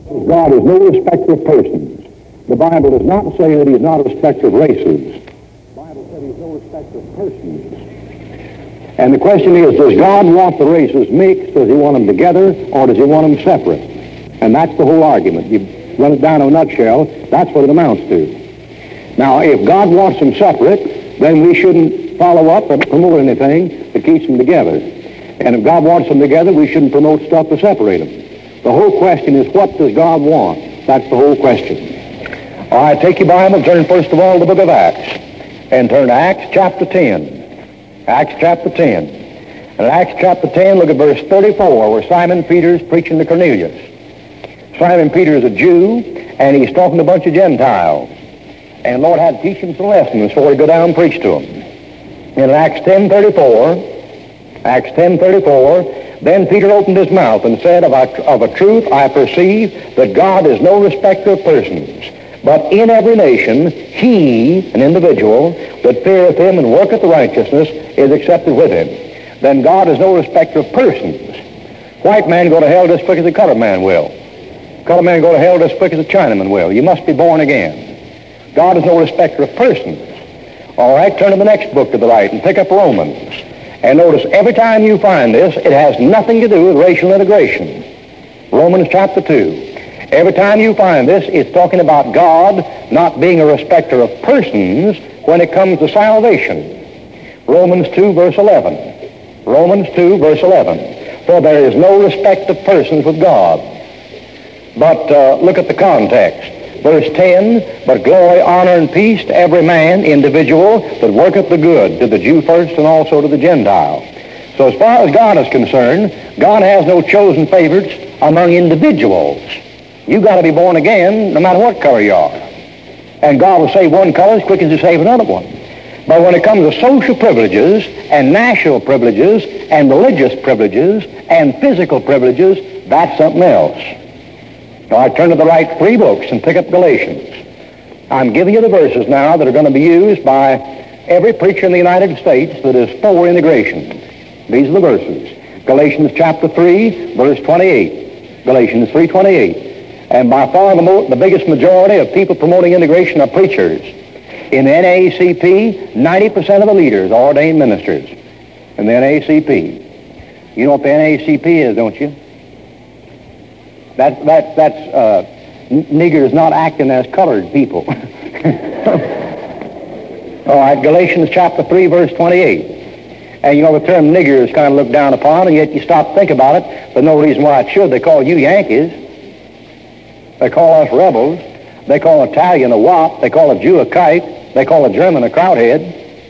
God is no respecter of persons. The Bible does not say that he is not a respecter of races. The Bible said he is no respecter of persons. And the question is, does God want the races mixed? Does he want them together, or does he want them separate? And that's the whole argument. You run it down in a nutshell, that's what it amounts to. Now, if God wants them separate, then we shouldn't follow up or promote anything that keeps them together. And if God wants them together, we shouldn't promote stuff to separate them. The whole question is, what does God want? That's the whole question. All right, take your Bible, turn first of all to the book of Acts, and turn to Acts chapter 10. Acts chapter 10. And in Acts chapter 10, look at verse 34, where Simon Peter's preaching to Cornelius. Simon Peter is a Jew, and he's talking to a bunch of Gentiles. And the Lord had to teach him some lessons before he go down and preach to them. In Acts 10:34, then Peter opened his mouth and said, of a truth I perceive that God is no respecter of persons, but in every nation he, an individual, that feareth him and worketh righteousness is accepted with him. Then God is no respecter of persons. White man go to hell just as quick as a colored man will. Colored man go to hell just as quick as a Chinaman will. You must be born again. God is no respecter of persons. All right, turn to the next book to the right and pick up Romans. And notice, every time you find this, it has nothing to do with racial integration. Romans chapter 2. Every time you find this, it's talking about God not being a respecter of persons when it comes to salvation. Romans 2, verse 11. Romans 2, verse 11. For there is no respect of persons with God. But look at the context. Verse 10, but glory, honor, and peace to every man, individual, that worketh the good, to the Jew first and also to the Gentile. So as far as God is concerned, God has no chosen favorites among individuals. You've got to be born again no matter what color you are. And God will save one color as quick as he saves another one. But when it comes to social privileges and national privileges and religious privileges and physical privileges, that's something else. Now, I turn to the right 3 books and pick up Galatians. I'm giving you the verses now that are going to be used by every preacher in the United States that is for integration. These are the verses. Galatians chapter 3, verse 28. Galatians 3:28. And by far the biggest majority of people promoting integration are preachers. In the NAACP, 90% of the leaders are ordained ministers in the NAACP. You know what the NAACP is, don't you? That's niggers not acting as colored people. All right, Galatians chapter 3, verse 28. And you know the term nigger is kind of looked down upon, and yet you stop to think about it, but no reason why it should. They call you Yankees. They call us rebels. They call Italian a wop. They call a Jew a kite. They call a German a krauthead.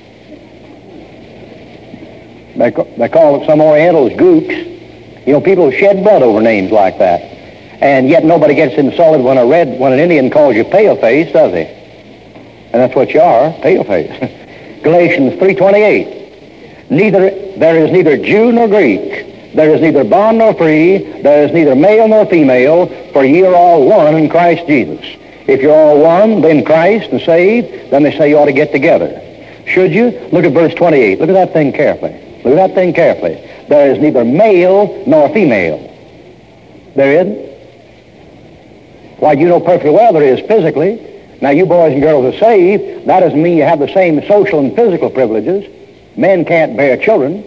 They call some Orientals gooks. You know, people shed blood over names like that. And yet nobody gets insulted when an Indian calls you pale-face, does he? And that's what you are, pale-face. Galatians 3:28. There is neither Jew nor Greek. There is neither bond nor free. There is neither male nor female, for ye are all one in Christ Jesus. If you're all one in Christ and saved, then they say you ought to get together. Should you? Look at verse 28. Look at that thing carefully. Look at that thing carefully. There is neither male nor female. There isn't? Why, you know perfectly well there is physically. Now, you boys and girls are saved. That doesn't mean you have the same social and physical privileges. Men can't bear children.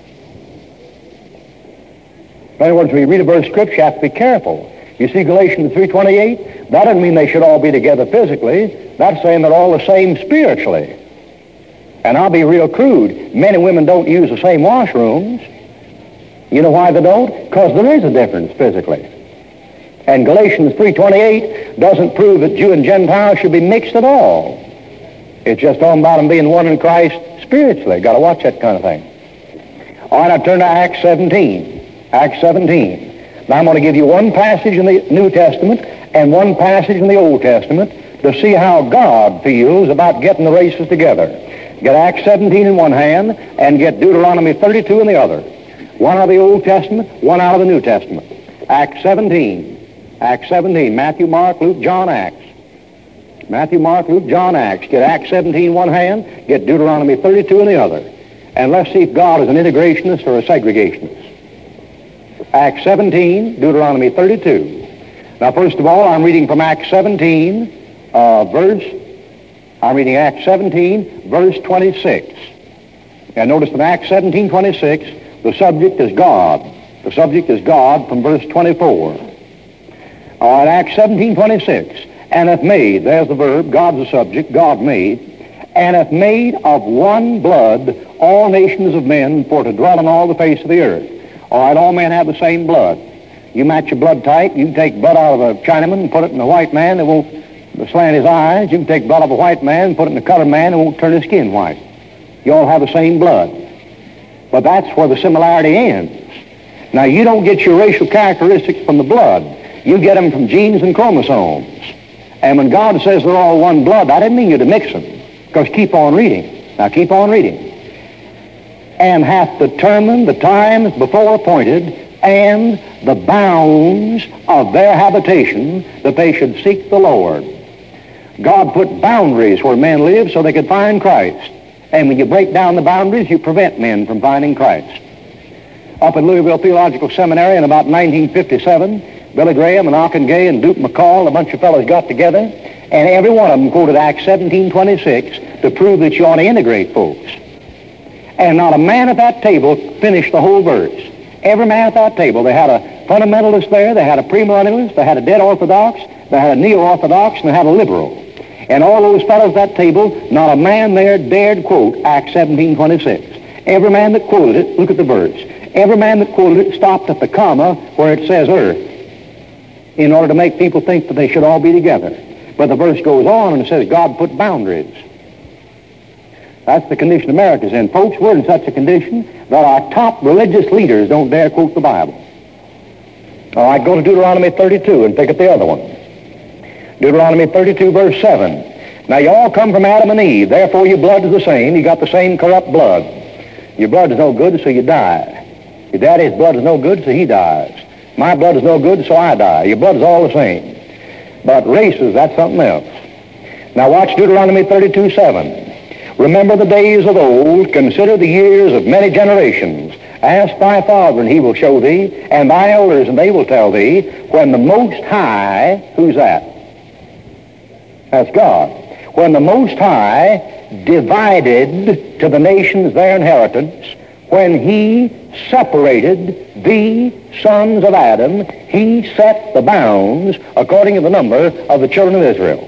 In other words, when you read a verse of Scripture, you have to be careful. You see Galatians 3:28? That doesn't mean they should all be together physically. That's saying they're all the same spiritually. And I'll be real crude. Men and women don't use the same washrooms. You know why they don't? Because there is a difference physically. And Galatians 3:28 doesn't prove that Jew and Gentile should be mixed at all. It's just talking about them being one in Christ spiritually. Got to watch that kind of thing. All right, I turn to Acts 17. Acts 17. Now I'm going to give you one passage in the New Testament and one passage in the Old Testament to see how God feels about getting the races together. Get Acts 17 in one hand and get Deuteronomy 32 in the other. One out of the Old Testament, one out of the New Testament. Acts 17. Acts 17. Matthew, Mark, Luke, John, Acts. Matthew, Mark, Luke, John, Acts. Get Acts 17 one hand, get Deuteronomy 32 in the other. And let's see if God is an integrationist or a segregationist. Acts 17, Deuteronomy 32. Now, first of all, I'm reading from Acts 17, Acts 17, verse 26. And notice in Acts 17:26, the subject is God. The subject is God from verse 24. All right, Acts 17:26. And hath made, there's the verb, God's the subject, God made, and hath made of one blood all nations of men for to dwell on all the face of the earth. All right, all men have the same blood. You match your blood type. You can take blood out of a Chinaman and put it in a white man. It won't slant his eyes. You can take blood of a white man and put it in a colored man. It won't turn his skin white. You all have the same blood. But that's where the similarity ends. Now, you don't get your racial characteristics from the blood. You get them from genes and chromosomes. And when God says they're all one blood, I didn't mean you to mix them. Because keep on reading. Now, keep on reading. And hath determined the times before appointed and the bounds of their habitation, that they should seek the Lord. God put boundaries where men live so they could find Christ. And when you break down the boundaries, you prevent men from finding Christ. Up at Louisville Theological Seminary in about 1957, Billy Graham and Ockenga and Duke McCall, a bunch of fellows got together, and every one of them quoted Acts 17:26 to prove that you ought to integrate folks. And not a man at that table finished the whole verse. Every man at that table, they had a fundamentalist there, they had a premillennialist, they had a dead orthodox, they had a neo-orthodox, and they had a liberal. And all those fellows at that table, not a man there dared quote Acts 17:26. Every man that quoted it, look at the verse, every man that quoted it stopped at the comma where it says earth in order to make people think that they should all be together. But the verse goes on and it says God put boundaries. That's the condition America's in. Folks, we're in such a condition that our top religious leaders don't dare quote the Bible. All right, go to Deuteronomy 32 and pick up the other one. Deuteronomy 32, verse 7. Now, you all come from Adam and Eve. Therefore, your blood is the same. You got the same corrupt blood. Your blood is no good, so you die. Your daddy's blood is no good, so he dies. My blood is no good, so I die. Your blood is all the same. But races, that's something else. Now, watch Deuteronomy 32, 7. Remember the days of old, consider the years of many generations. Ask thy father, and he will show thee, and thy elders, and they will tell thee, when the Most High, who's that? That's God. When the Most High divided to the nations their inheritance, when he separated the sons of Adam, he set the bounds according to the number of the children of Israel.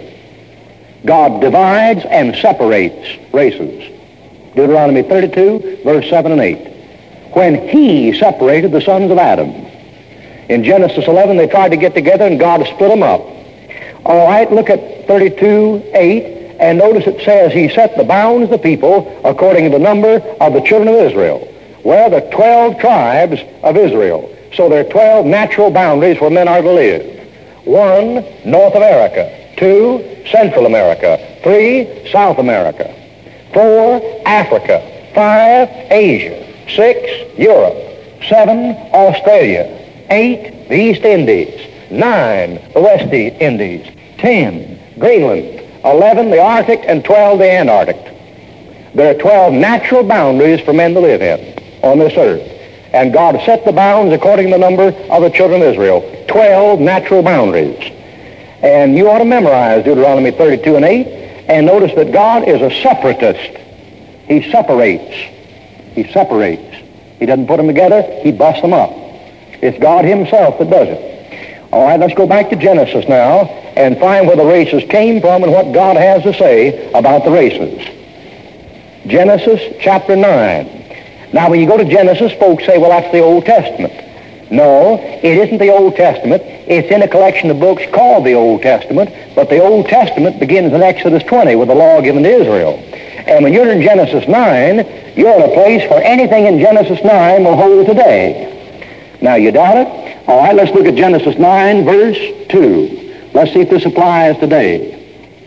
God divides and separates races. Deuteronomy 32, verse 7 and 8. When he separated the sons of Adam. In Genesis 11, they tried to get together and God split them up. All right, look at 32, 8, and notice it says he set the bounds of the people according to the number of the children of Israel. Well, there are 12 tribes of Israel. So there are 12 natural boundaries where men are to live. 1, North America. 2, Central America. 3, South America. 4, Africa. 5, Asia. 6, Europe. 7, Australia. 8, the East Indies. 9, the West Indies. 10, Greenland. 11, the Arctic, and 12, the Antarctic. There are 12 natural boundaries for men to live in on this earth. And God set the bounds according to the number of the children of Israel. 12 natural boundaries. And you ought to memorize Deuteronomy 32 and 8, and notice that God is a separatist. He separates. He separates. He doesn't put them together, he busts them up. It's God himself that does it. All right, let's go back to Genesis now and find where the races came from and what God has to say about the races. Genesis chapter 9. Now, when you go to Genesis, folks say, well, that's the Old Testament. No, it isn't the Old Testament. It's in a collection of books called the Old Testament, but the Old Testament begins in Exodus 20 with the law given to Israel. And when you're in Genesis 9, you're in a place where anything in Genesis 9 will hold today. Now, you doubt it? All right, let's look at Genesis 9, verse 2. Let's see if this applies today.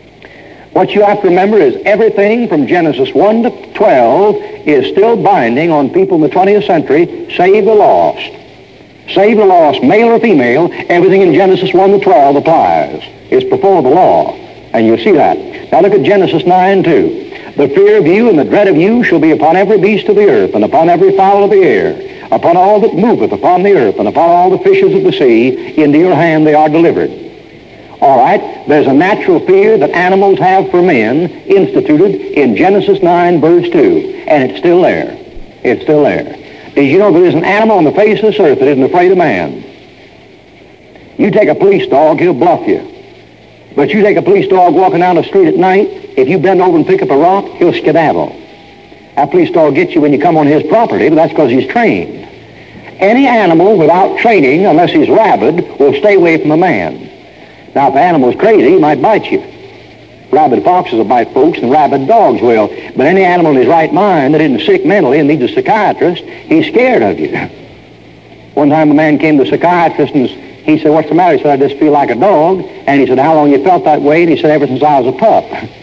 What you have to remember is everything from Genesis 1 to 12 is still binding on people in the 20th century, save the lost. Save the lost, male or female, everything in Genesis 1 to 12 applies. It's before the law, and you'll see that. Now look at Genesis 9, 2. The fear of you and the dread of you shall be upon every beast of the earth, and upon every fowl of the air, upon all that moveth upon the earth, and upon all the fishes of the sea, into your hand they are delivered. All right, there's a natural fear that animals have for men instituted in Genesis 9, verse 2, and it's still there. It's still there. Did you know there is an animal on the face of this earth that isn't afraid of man? You take a police dog, he'll bluff you. But you take a police dog walking down the street at night, if you bend over and pick up a rock, he'll skedaddle. That police dog gets you when you come on his property, but that's because he's trained. Any animal without training, unless he's rabid, will stay away from a man. Now, if the animal's crazy, he might bite you. Rabid foxes will bite folks, and rabid dogs will. But any animal in his right mind that isn't sick mentally and needs a psychiatrist, he's scared of you. One time a man came to a psychiatrist and he said, "What's the matter?" He said, "I just feel like a dog." And he said, "How long you felt that way?" And he said, "Ever since I was a pup."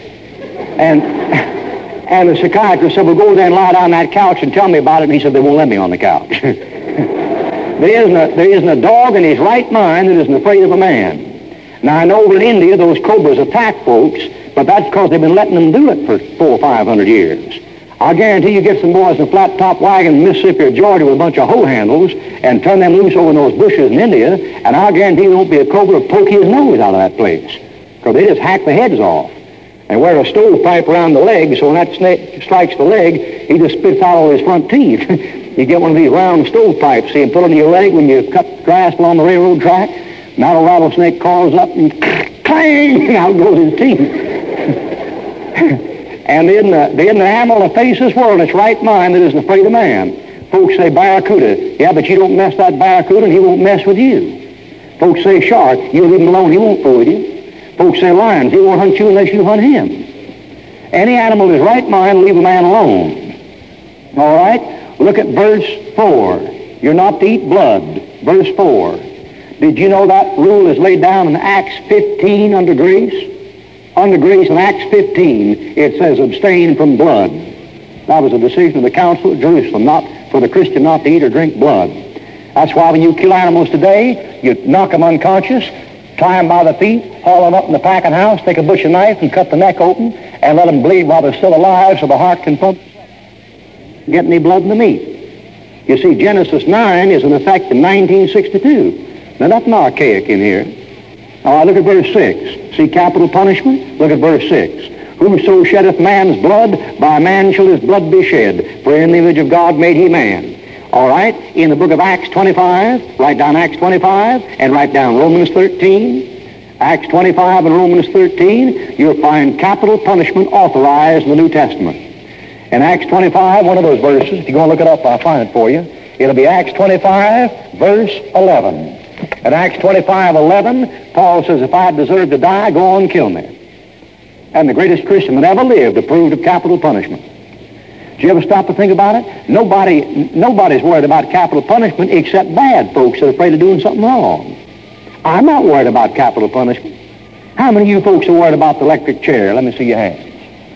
And the psychiatrist said, "Well, go there and lie down on that couch and tell me about it." And he said, "They won't let me on the couch." There isn't a dog in his right mind that isn't afraid of a man. Now, I know over in India those cobras attack folks, but that's because they've been letting them do it for 400 or 500 years. I guarantee you get some boys in a flat-top wagon in Mississippi or Georgia with a bunch of hoe handles and turn them loose over in those bushes in India, and I guarantee there won't be a cobra to poke his nose out of that place, because they just hack the heads off and wear a stovepipe around the leg, so when that snake strikes the leg, he just spits out all his front teeth. You get one of these round stovepipes, see, and put it in your leg when you cut grass along the railroad track. Now the rattlesnake calls up and clang, out goes his teeth. And in the animal that faces this world, its right mind that isn't afraid of man. Folks say barracuda. Yeah, but you don't mess that barracuda and he won't mess with you. Folks say shark. You leave him alone, he won't fool with you. Folks say lions. He won't hunt you unless you hunt him. Any animal in his right mind, leave a man alone. All right? Look at verse 4. You're not to eat blood. Verse 4. Did you know that rule is laid down in Acts 15 under grace? Under grace in Acts 15, it says abstain from blood. That was a decision of the Council of Jerusalem, not for the Christian not to eat or drink blood. That's why when you kill animals today, you knock them unconscious, tie them by the feet, haul them up in the packing house, take a butcher knife and cut the neck open, and let them bleed while they're still alive so the heart can pump, get any blood in the meat. You see, Genesis 9 is in effect in 1962. Now, nothing archaic in here. All right, look at verse 6. See capital punishment? Look at verse 6. Whoso sheddeth man's blood, by man shall his blood be shed. For in the image of God made he man. All right, in the book of Acts 25, write down Acts 25 and write down Romans 13. Acts 25 and Romans 13, you'll find capital punishment authorized in the New Testament. In Acts 25, one of those verses, if you're going to look it up, I'll find it for you. It'll be Acts 25, verse 11. In Acts 25:11, Paul says, "If I deserve to die, go on and kill me." And the greatest Christian that ever lived approved of capital punishment. Did you ever stop to think about it? Nobody's worried about capital punishment except bad folks that are afraid of doing something wrong. I'm not worried about capital punishment. How many of you folks are worried about the electric chair? Let me see your hands.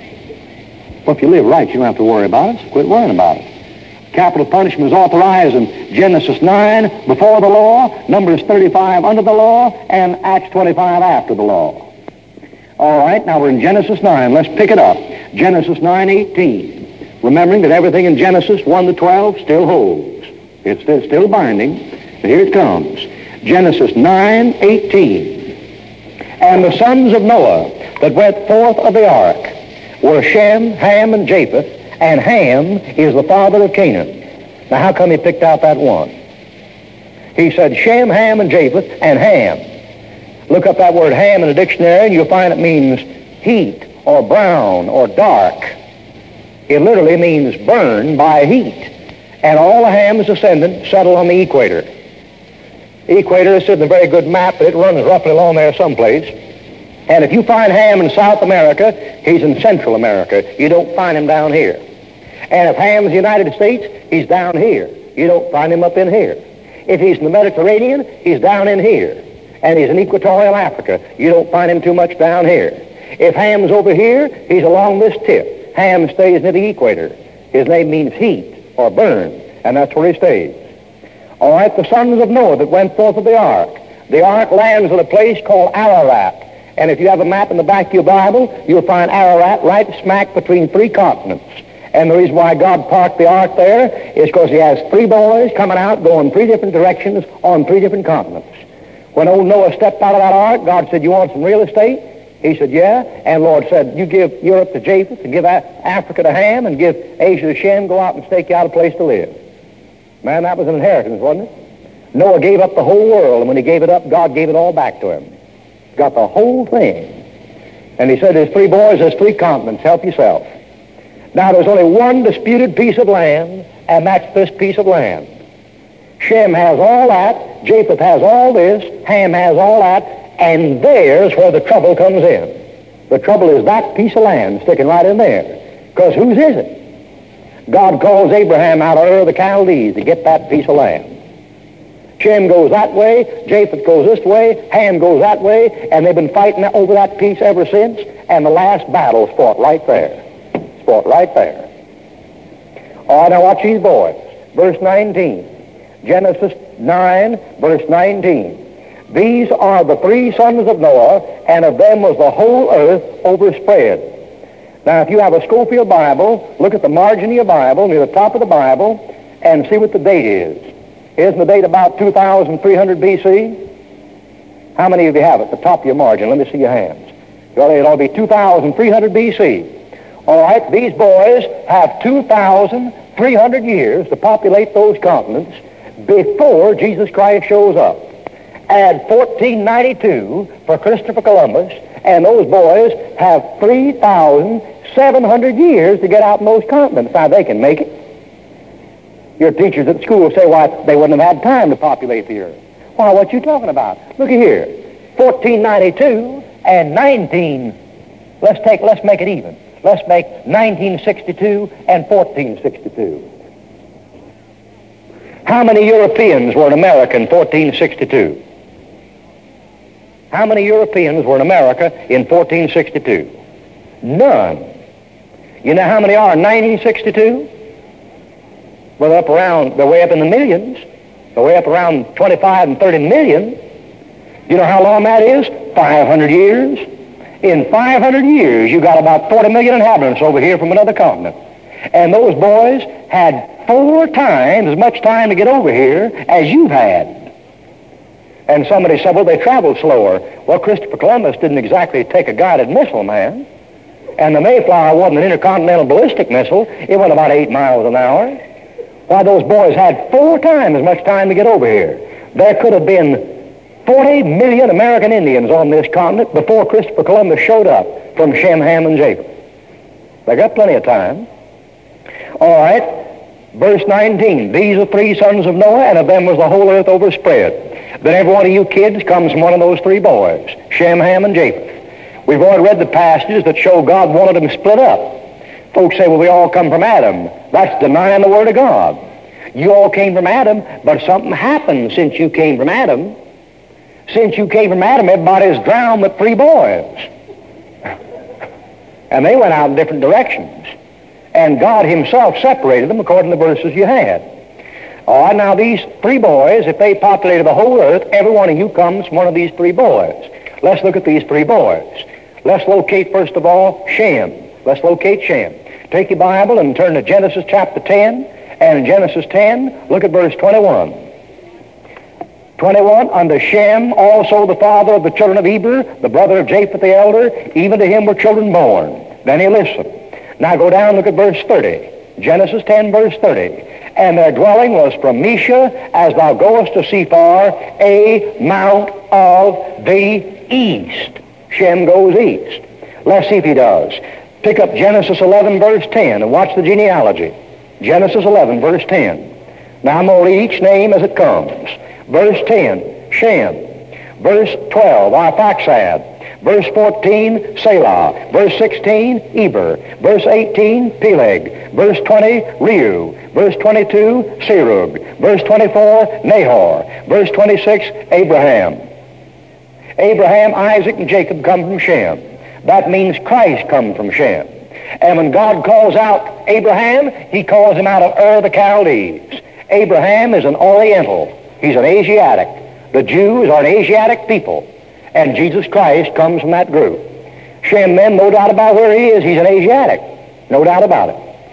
Well, if you live right, you don't have to worry about it, so quit worrying about it. Capital punishment is authorized in Genesis 9 before the law, Numbers 35 under the law, and Acts 25 after the law. All right, now we're in Genesis 9. Let's pick it up. Genesis 9:18. Remembering that everything in Genesis 1 to 12 still holds. It's still binding. But here it comes. Genesis 9:18. And the sons of Noah that went forth of the ark were Shem, Ham, and Japheth, and Ham is the father of Canaan. Now, how come he picked out that one? He said Shem, Ham, and Japheth, and Ham. Look up that word Ham in the dictionary, and you'll find it means heat, or brown, or dark. It literally means burned by heat. And all of Ham's descendants settled on the equator. The equator is in a very good map, but it runs roughly along there someplace. And if you find Ham in South America, he's in Central America. You don't find him down here. And if Ham's in the United States, he's down here. You don't find him up in here. If he's in the Mediterranean, he's down in here. And he's in equatorial Africa. You don't find him too much down here. If Ham's over here, he's along this tip. Ham stays near the equator. His name means heat or burn, and that's where he stays. All right, the sons of Noah that went forth of the ark. The ark lands at a place called Ararat. And if you have a map in the back of your Bible, you'll find Ararat right smack between three continents. And the reason why God parked the ark there is because he has three boys coming out going three different directions on three different continents. When old Noah stepped out of that ark, God said, you want some real estate? He said, yeah. And the Lord said, you give Europe to Japheth, and give Africa to Ham, and give Asia to Shem, go out and stake you out a place to live. Man, that was an inheritance, wasn't it? Noah gave up the whole world, and when he gave it up, God gave it all back to him. Got the whole thing. And he said, there's three boys, there's three continents, help yourself. Now, there's only one disputed piece of land, and that's this piece of land. Shem has all that, Japheth has all this, Ham has all that, and there's where the trouble comes in. The trouble is that piece of land sticking right in there. Because whose is it? God calls Abraham out of Ur of the Chaldees to get that piece of land. Shem goes that way, Japheth goes this way, Ham goes that way, and they've been fighting over that piece ever since, and the last battle's fought right there. It's fought right there. All right, now watch these boys. Verse 19. Genesis 9, verse 19. These are the three sons of Noah, and of them was the whole earth overspread. Now, if you have a Schofield Bible, look at the margin of your Bible, near the top of the Bible, and see what the date is. Isn't the date about 2300 B.C.? How many of you have it at the top of your margin? Let me see your hands. Well, it'll be 2300 B.C. All right, these boys have 2,300 years to populate those continents before Jesus Christ shows up. Add 1492 for Christopher Columbus, and those boys have 3,700 years to get out in those continents. Now, they can make it. Your teachers at school say, why, they wouldn't have had time to populate the earth. Why, what you talking about? Look at here. 1492 and 19. Let's make it even. Let's make 1962 and 1462. How many Europeans were in America in 1462? How many Europeans were in America in 1462? None. You know how many are in 1962? Well, they're way up in the millions. They're way up around 25 and 30 million. You know how long that is? 500 years. In 500 years, you got about 40 million inhabitants over here from another continent. And those boys had 4 times as much time to get over here as you've had. And somebody said, well, they traveled slower. Well, Christopher Columbus didn't exactly take a guided missile, man. And the Mayflower wasn't an intercontinental ballistic missile. It went about 8 miles an hour. Why, those boys had 4 times as much time to get over here. There could have been 40 million American Indians on this continent before Christopher Columbus showed up from Shem, Ham, and Japheth. They got plenty of time. All right, verse 19. These are 3 sons of Noah, and of them was the whole earth overspread. Then every one of you kids comes from one of those 3 boys, Shem, Ham, and Japheth. We've already read the passages that show God wanted them split up. Folks say, well, we all come from Adam. That's denying the Word of God. You all came from Adam, but something happened since you came from Adam. Since you came from Adam, everybody's drowned with 3 boys. And they went out in different directions. And God himself separated them according to the verses you had. All right, now these 3 boys, if they populated the whole earth, every one of you comes from one of these 3 boys. Let's look at these 3 boys. Let's locate, first of all, Shem. Let's locate Shem. Take your Bible and turn to Genesis chapter 10. And in Genesis 10, look at verse 21. 21, unto Shem also the father of the children of Eber, the brother of Japheth the elder, even to him were children born. Then he listened. Now go down, look at verse 30. Genesis 10, verse 30. And their dwelling was from Mesha, as thou goest to Sephar, a mount of the east. Shem goes east. Let's see if he does. Pick up Genesis 11, verse 10, and watch the genealogy. Genesis 11, verse 10. Now I'm going to read each name as it comes. Verse 10, Shem. Verse 12, Arphaxad. Verse 14, Selah. Verse 16, Eber. Verse 18, Peleg. Verse 20, Reu. Verse 22, Serug. Verse 24, Nahor. Verse 26, Abraham. Abraham, Isaac, and Jacob come from Shem. That means Christ comes from Shem. And when God calls out Abraham, he calls him out of Ur the Chaldees. Abraham is an Oriental. He's an Asiatic. The Jews are an Asiatic people. And Jesus Christ comes from that group. Shem, then, no doubt about where he is, he's an Asiatic. No doubt about it.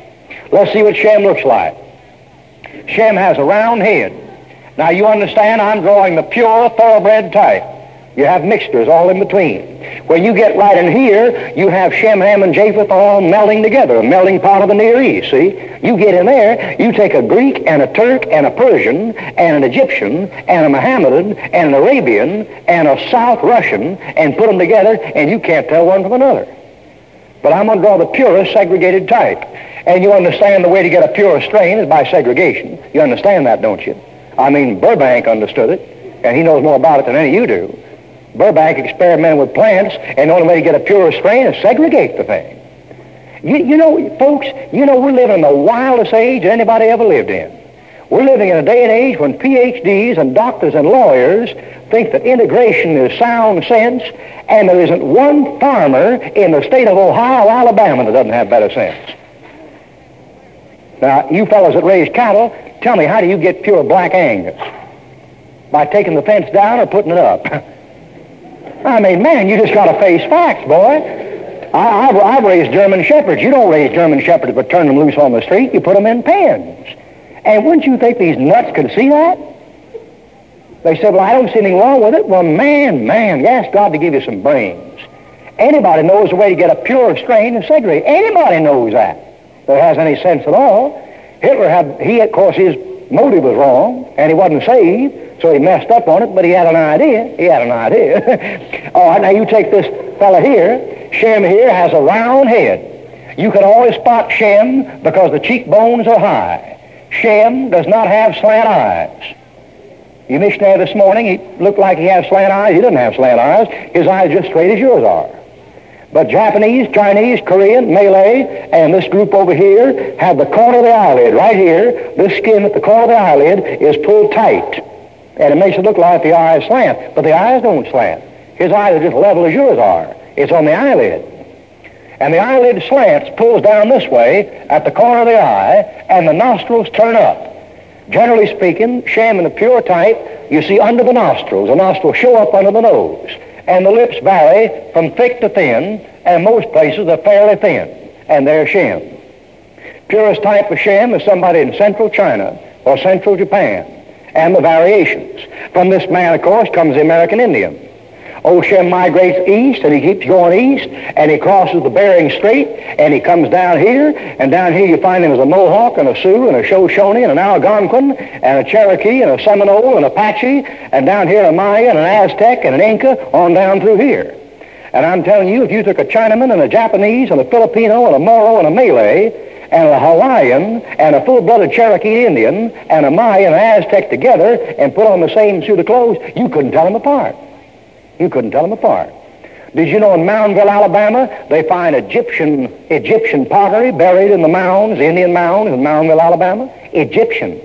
Let's see what Shem looks like. Shem has a round head. Now you understand, I'm drawing the pure, thoroughbred type. You have mixtures all in between. When you get right in here, you have Shem, Ham, and Japheth all melding together, a melding pot of the Near East, see? You get in there, you take a Greek and a Turk and a Persian and an Egyptian and a Mohammedan and an Arabian and a South Russian and put them together, and you can't tell one from another. But I'm going to draw the purest segregated type. And you understand the way to get a pure strain is by segregation. You understand that, don't you? I mean, Burbank understood it, and he knows more about it than any of you do. Burbank experimented with plants, and the only way to get a pure strain is segregate the thing. You know, folks, we're living in the wildest age that anybody ever lived in. We're living in a day and age when PhDs and doctors and lawyers think that integration is sound sense, and there isn't one farmer in the state of Ohio or Alabama that doesn't have better sense. Now, you fellows that raise cattle, tell me, how do you get pure black Angus? By taking the fence down or putting it up? I mean, man, you just got to face facts, boy. I've raised German Shepherds. You don't raise German Shepherds but turn them loose on the street. You put them in pens. And wouldn't you think these nuts could see that? They said, well, I don't see anything wrong with it. Well, man, you ask God to give you some brains. Anybody knows the way to get a pure strain and segregate. Anybody knows that has any sense at all. Hitler of course, his motive was wrong, and he wasn't saved, so he messed up on it, but he had an idea. All right, now you take this fella here. Shem here has a round head. You can always spot Shem because the cheekbones are high. Shem does not have slant eyes. You missionary this morning, he looked like he has slant eyes. He doesn't have slant eyes. His eyes are just straight as yours are. But Japanese, Chinese, Korean, Malay, and this group over here have the corner of the eyelid right here. This skin at the corner of the eyelid is pulled tight. And it makes it look like the eyes slant. But the eyes don't slant. His eyes are just level as yours are. It's on the eyelid. And the eyelid slants, pulls down this way at the corner of the eye, and the nostrils turn up. Generally speaking, Shem in the pure type, you see under the nostrils. The nostrils show up under the nose. And the lips vary from thick to thin, and most places they're fairly thin. And there's Shem. Purest type of Shem is somebody in central China or central Japan, and the variations. From this man, of course, comes the American Indian. Old Shem migrates east, and he keeps going east, and he crosses the Bering Strait, and he comes down here, and down here you find him as a Mohawk and a Sioux and a Shoshone and an Algonquin and a Cherokee and a Seminole and Apache, and down here a Maya and an Aztec and an Inca, on down through here. And I'm telling you, if you took a Chinaman and a Japanese and a Filipino and a Moro and a Malay and a Hawaiian and a full-blooded Cherokee Indian and a Maya and an Aztec together and put on the same suit of clothes, you couldn't tell them apart. You couldn't tell them apart. Did you know in Moundville, Alabama, they find Egyptian pottery buried in the mounds, Indian mounds in Moundville, Alabama? Egyptian.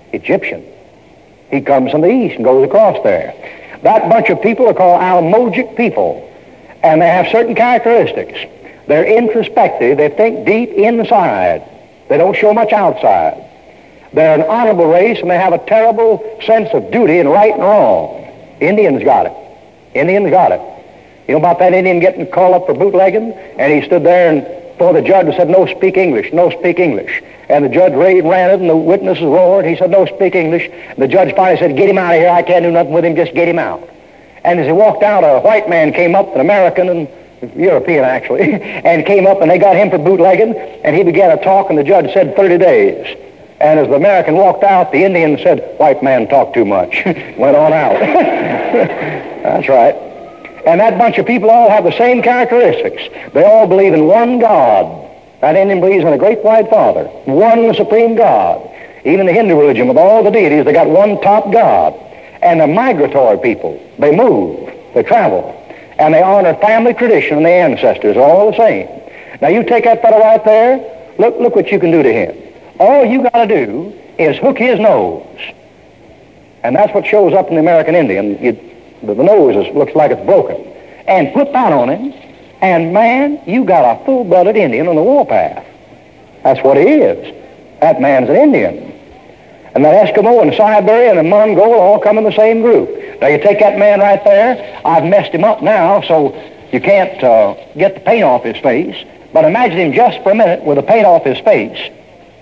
He comes from the east and goes across there. That bunch of people are called Almogic people, and they have certain characteristics. They're introspective. They think deep inside. They don't show much outside. They're an honorable race, and they have a terrible sense of duty and right and wrong. Indians got it. You know about that Indian getting called up for bootlegging? And he stood there and before the judge and said, no, speak English. And the judge ran it, and the witnesses roared. He said, no, speak English. And the judge finally said, get him out of here. I can't do nothing with him. Just get him out. And as he walked out, a white man came up, an American and European actually, and came up, and they got him for bootlegging, and he began to talk, and the judge said 30 days. And as the American walked out, the Indian said, white man talk too much. Went on out. That's right. And that bunch of people all have the same characteristics. They all believe in one God. That Indian believes in a great white Father, one supreme God. Even the Hindu religion, with all the deities, they got one top God. And they're migratory people. They move, they travel, and they honor family tradition and the ancestors, all the same. Now you take that fellow right there, look what you can do to him. All you got to do is hook his nose. And that's what shows up in the American Indian. The nose looks like it's broken. And put that on him, and man, you got a full-blooded Indian on the warpath. That's what he is. That man's an Indian. And that Eskimo and Siberia and the Mongol all come in the same group. Now you take that man right there, I've messed him up now, so you can't get the paint off his face, but imagine him just for a minute with the paint off his face.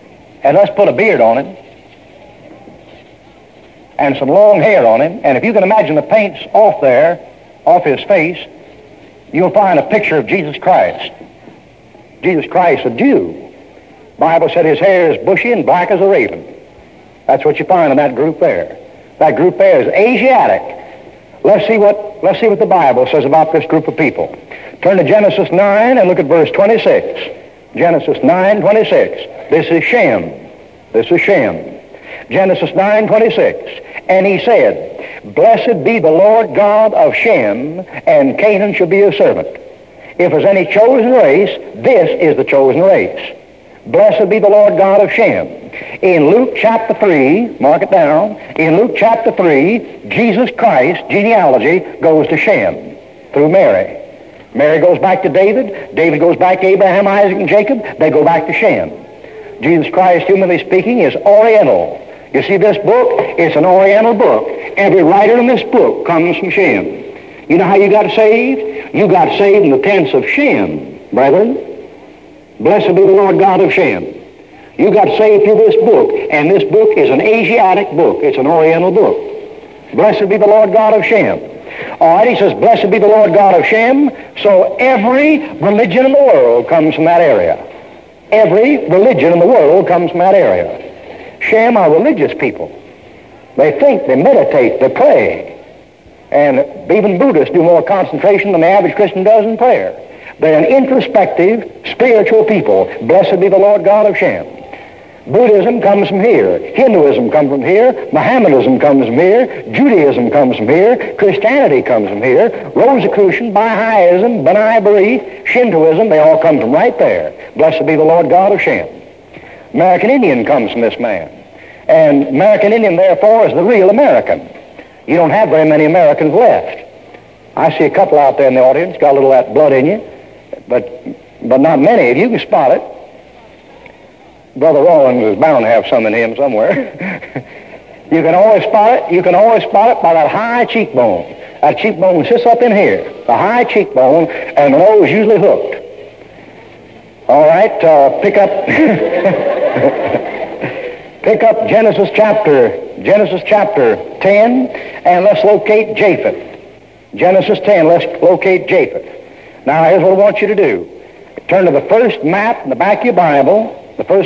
And let's put a beard on him and some long hair on him. And if you can imagine the paint's off there, off his face, you'll find a picture of Jesus Christ. Jesus Christ, a Jew. Bible said his hair is bushy and black as a raven. That's what you find in that group there. That group there is Asiatic. Let's see what the Bible says about this group of people. Turn to Genesis 9 and look at verse 26. Genesis 9:26. This is Shem. This is Shem. Genesis 9:26. And he said, Blessed be the Lord God of Shem, and Canaan shall be his servant. If there's any chosen race, this is the chosen race. Blessed be the Lord God of Shem. In Luke chapter 3, mark it down, in Luke chapter 3, Jesus Christ's genealogy goes to Shem through Mary. Mary goes back to David. David goes back to Abraham, Isaac, and Jacob. They go back to Shem. Jesus Christ, humanly speaking, is Oriental. You see this book? It's an Oriental book. Every writer in this book comes from Shem. You know how you got saved? You got saved in the tents of Shem, brethren. Blessed be the Lord God of Shem. You got saved through this book, and this book is an Asiatic book. It's an Oriental book. Blessed be the Lord God of Shem. All right, he says, Blessed be the Lord God of Shem. So every religion in the world comes from that area. Every religion in the world comes from that area. Shem are religious people. They think, they meditate, they pray. And even Buddhists do more concentration than the average Christian does in prayer. They're an introspective, spiritual people. Blessed be the Lord God of Shem. Buddhism comes from here. Hinduism comes from here. Mohammedanism comes from here. Judaism comes from here. Christianity comes from here. Rosicrucian, Baha'ism, B'nai B'rith, Shintoism, they all come from right there. Blessed be the Lord God of Shem. American Indian comes from this man. And American Indian, therefore, is the real American. You don't have very many Americans left. I see a couple out there in the audience, got a little of that blood in you, but not many. If you can spot it, Brother Rawlings is bound to have some in him somewhere. You can always spot it. You can always spot it by that high cheekbone. That cheekbone sits up in here, the high cheekbone, and the nose usually hooked. All right, pick up pick up Genesis chapter 10, and let's locate Japheth. Genesis 10, let's locate Japheth. Now, here's what I want you to do. Turn to the first map in the back of your Bible,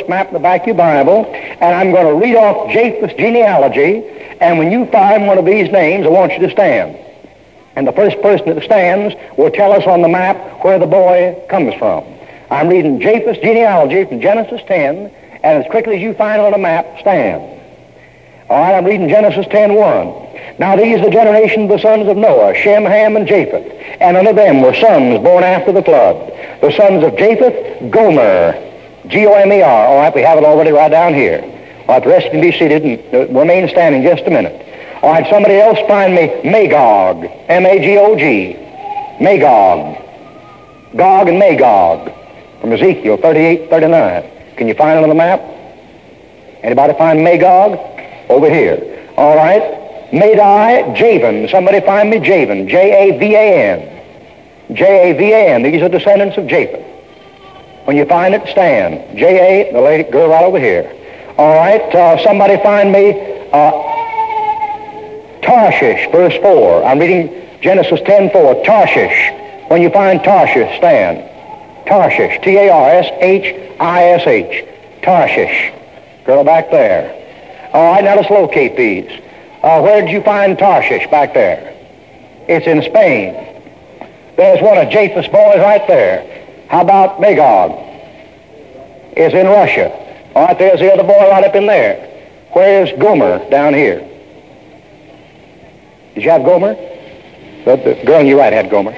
and I'm going to read off Japheth's genealogy, and when you find one of these names, I want you to stand. And the first person that stands will tell us on the map where the boy comes from. I'm reading Japheth's genealogy from Genesis 10, and as quickly as you find it on the map, stand. All right, I'm reading Genesis 10:1. Now these are the generation of the sons of Noah, Shem, Ham, and Japheth. And unto them were sons born after the flood. The sons of Japheth, Gomer, G-O-M-E-R. All right, we have it already right down here. All right, the rest can be seated and remain standing just a minute. All right, somebody else find me Magog, M-A-G-O-G, Magog, Gog and Magog, from Ezekiel 38:39. Can you find it on the map? Anybody find Magog? Over here. All right. Madai, Javan. Somebody find me Javan. J-A-V-A-N. J-A-V-A-N. These are descendants of Japheth. When you find it, stand. J-A, the lady, girl right over here. All right. Somebody find me Tarshish, verse 4. I'm reading Genesis 10:4. Tarshish. When you find Tarshish, stand. Tarshish. T-A-R-S-H-I-S-H. Tarshish. Girl back there. All right, now let's locate these. Where did you find Tarshish back there? It's in Spain. There's one of Japheth's boys right there. How about Magog? It's in Russia. All right, there's the other boy right up in there. Where's Gomer down here? Did you have Gomer? The girl on your right had Gomer.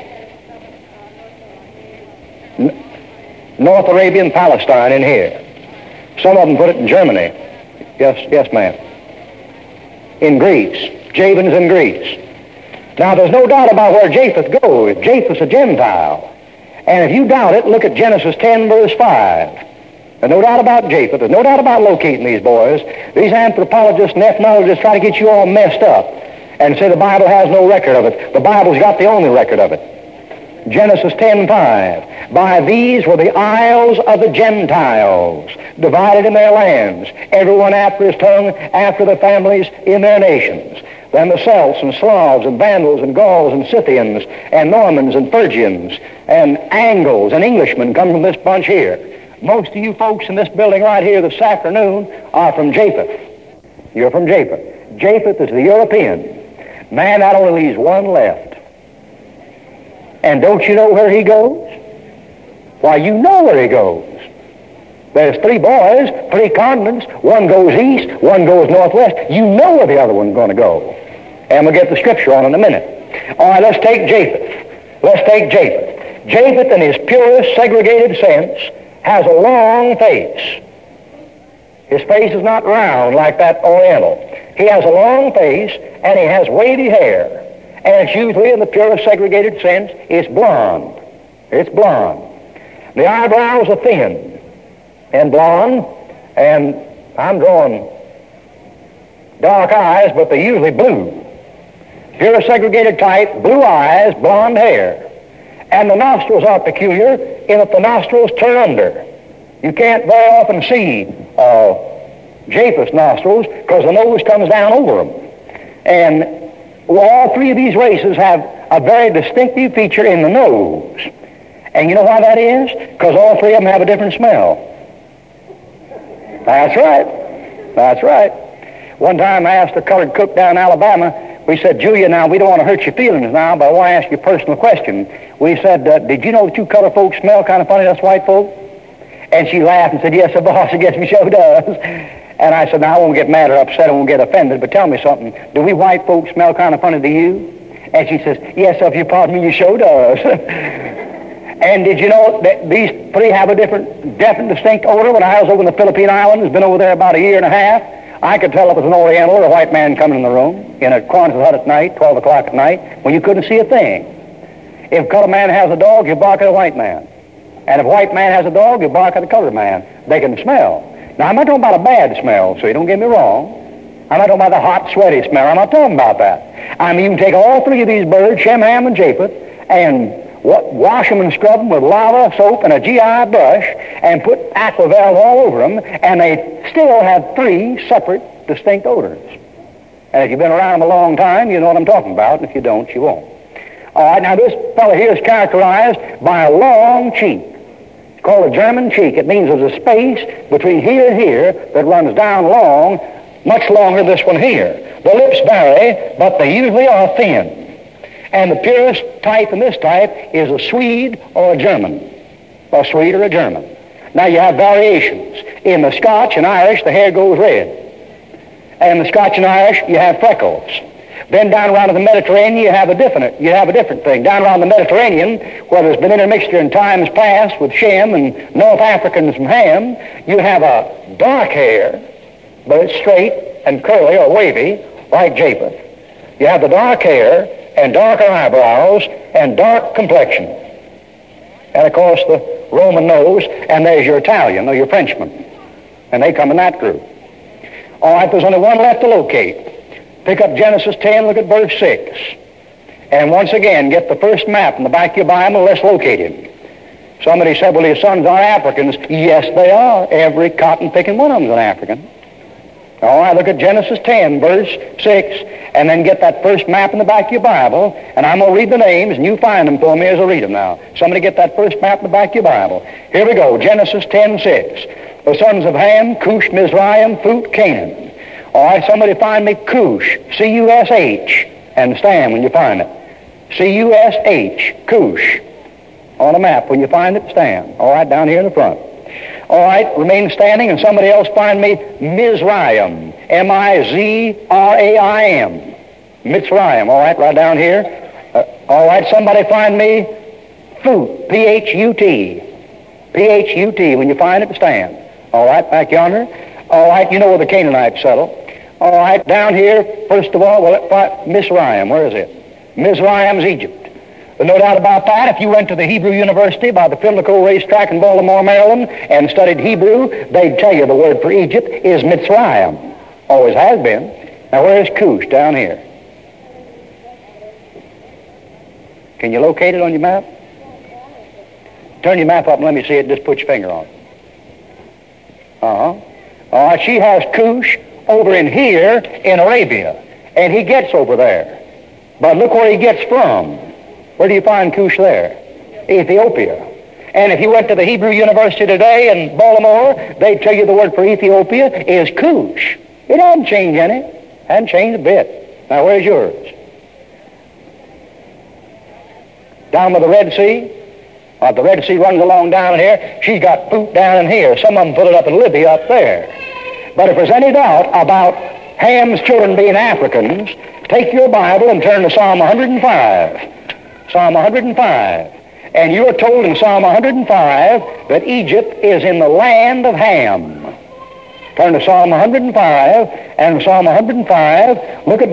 North Arabian Palestine in here. Some of them put it in Germany. Yes, ma'am. In Greece. Javan's in Greece. Now, there's no doubt about where Japheth goes. Japheth's a Gentile. And if you doubt it, look at Genesis 10, verse 5. There's no doubt about Japheth. There's no doubt about locating these boys. These anthropologists and ethnologists try to get you all messed up and say the Bible has no record of it. The Bible's got the only record of it. Genesis 10:5. By these were the isles of the Gentiles, divided in their lands, everyone after his tongue, after the families in their nations. Then the Celts and Slavs and Vandals and Gauls and Scythians and Normans and Phrygians and Angles and Englishmen come from this bunch here. Most of you folks in this building right here this afternoon are from Japheth. You're from Japheth. Japheth is the European. Man, that only leaves one left. And don't you know where he goes? Why, you know where he goes. There's three boys, three continents. One goes east, one goes northwest. You know where the other one's going to go. And we'll get the scripture on in a minute. All right, let's take Japheth. Let's take Japheth. Japheth, in his purest, segregated sense, has a long face. His face is not round like that Oriental. He has a long face, and he has wavy hair. And it's usually, in the purest, segregated sense, it's blonde. It's blonde. The eyebrows are thin and blonde, and I'm drawing dark eyes, but they're usually blue. Pure segregated type, blue eyes, blonde hair. And the nostrils are peculiar in that the nostrils turn under. You can't very often see Japheth's nostrils because the nose comes down over them. And all three of these races have a very distinctive feature in the nose. And you know why that is? Because all three of them have a different smell. That's right. That's right. One time I asked a colored cook down in Alabama, we said, Julia, now, we don't want to hurt your feelings now, but I want to ask you a personal question. We said, did you know that you colored folks smell kind of funny, us white folk? And she laughed and said, yes, sir, boss, I guess we sure does. And I said, now, I won't get mad or upset, I won't get offended, but tell me something. Do we white folks smell kind of funny to you? And she says, yes, sir, if you pardon me, you sure does. And did you know that these three have a different, distinct odor? When I was over in the Philippine Islands, been over there about a year and a half, I could tell if it was an Oriental or a white man coming in the room in a Quonset hut at night, 12 o'clock at night, when you couldn't see a thing. If a colored man has a dog, you bark at a white man. And if a white man has a dog, you bark at a colored man. They can smell. Now, I'm not talking about a bad smell, so you don't get me wrong. I'm not talking about the hot, sweaty smell. I'm not talking about that. I mean, you can take all three of these birds, Shem, Ham, and Japheth, and wash them and scrub them with lava, soap, and a GI brush, and put Aquavelv all over them, and they still have three separate, distinct odors. And if you've been around them a long time, you know what I'm talking about, and if you don't, you won't. All right, now this fellow here is characterized by a long cheek. It's called a German cheek. It means there's a space between here and here that runs down long, much longer than this one here. The lips vary, but they usually are thin. And the purest type in this type is a Swede or a German. A Swede or a German. Now you have variations. In the Scotch and Irish, the hair goes red. And in the Scotch and Irish, you have freckles. Then down around to the Mediterranean, you have a different thing. Down around the Mediterranean, where there's been intermixture in times past with Shem and North Africans from Ham, you have a dark hair, but it's straight and curly or wavy, like Japheth. You have the dark hair and darker eyebrows and dark complexion. And, of course, the Roman nose, and there's your Italian or your Frenchman. And they come in that group. All right, there's only one left to locate. Pick up Genesis 10, look at verse 6. And once again, get the first map in the back of your Bible, let's locate him. Somebody said, well, his sons are Africans. Yes, they are. Every cotton-picking one of them's an African. All right, look at Genesis 10, verse 6, and then get that first map in the back of your Bible, and I'm going to read the names, and you find them for me as I read them now. Somebody get that first map in the back of your Bible. Here we go, Genesis 10, 6. The sons of Ham, Cush, Mizraim, Phut, Canaan. All right, somebody find me Cush, C-U-S-H, and stand when you find it. C-U-S-H, Cush. On a map, when you find it, stand. All right, down here in the front. All right, remain standing, and somebody else find me Mizraim, M-I-Z-R-A-I-M. Mitzrayim, all right, right down here. All right, somebody find me Phut, P-H-U-T. P-H-U-T, when you find it, stand. All right, back yonder. All right, you know where the Canaanites settle. All right, down here, first of all, Mizraim, where is it? Mizraim's Egypt. There's no doubt about that. If you went to the Hebrew University by the Pimlico racetrack in Baltimore, Maryland, and studied Hebrew, they'd tell you the word for Egypt is Mitzrayim. Always has been. Now, where's Cush? Down here. Can you locate it on your map? Turn your map up and let me see it. Just put your finger on it. Uh-huh. All right, she has Cush over in here in Arabia, and he gets over there. But look where he gets from. Where do you find Cush there? Ethiopia. And if you went to the Hebrew University today in Baltimore, they'd tell you the word for Ethiopia is Cush. It hasn't changed any. Hasn't changed a bit. Now, where's yours? Down by the Red Sea? The Red Sea runs along down here. She's got Phut down in here. Some of them put it up in Libya up there. But if there's any doubt about Ham's children being Africans, take your Bible and turn to Psalm 105. Psalm 105. And you are told in Psalm 105 that Egypt is in the land of Ham. Turn to Psalm 105, and in Psalm 105, look at